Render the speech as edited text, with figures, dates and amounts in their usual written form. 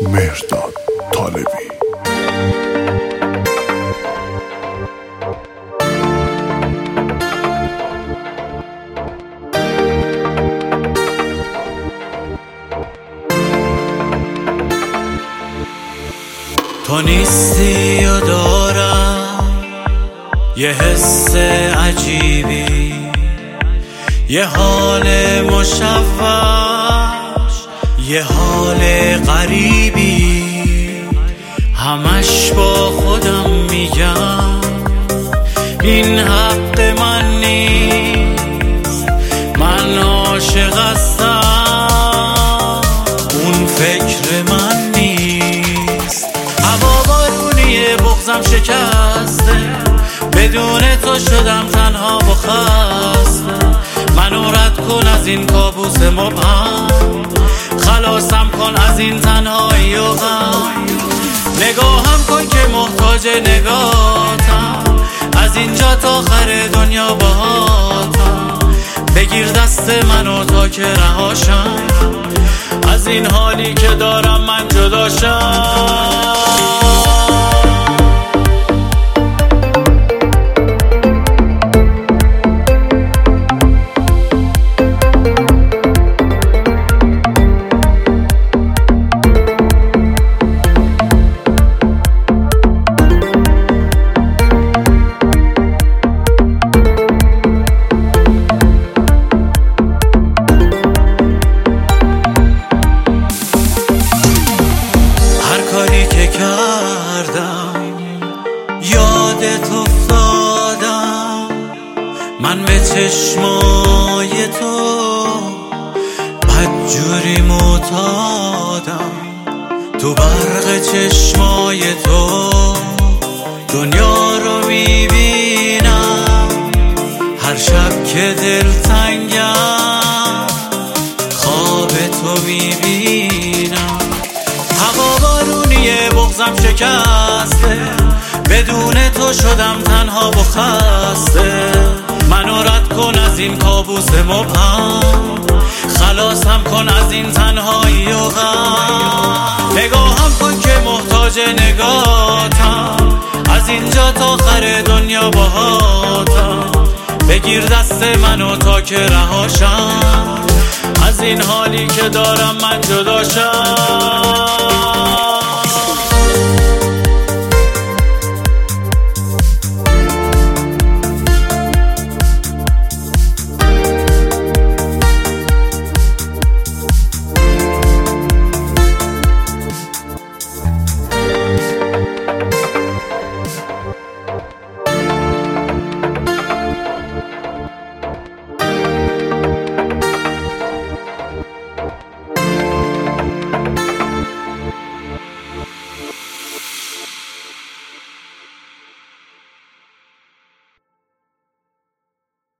مهرداد طالبی. تو نیستی و دارم یه حس عجیبی، یه حال مشوش، یه حال غریبی. همش با خودم میگم این حق من نیست، من عاشق هستم، اون فکر من نیست. هوا بارونیه، بغضم شکسته، بدون تو شدم تنها و خسته. منو رد کن از این کابوس مبهم، خلاصم کن از این تنهایی و غم. نگاهم کن که محتاج نگاهتم، از اینجا تا آخر دنیا باهاتم. بگیر دست منو تا که رهاشم، از این حالی که دارم من جداشم. یادت افتادم من به چشمای تو، بدجوری معتادم تو برق چشمای تو. دنیا رو میبینم هر شب که دلتنگم، خواب تو میبینم. هوا بارونیه، بغضم شکسته، بدون تو شدم تنها و خسته. منو رد کن از این کابوس مبهم، خلاصم کن از این تنهایی و غم. نگاهم کن که محتاج نگاهتم، از اینجا تا آخر دنیا باهاتم. بگیر دست منو تا که رهاشم، از این حالی که دارم من جداشم.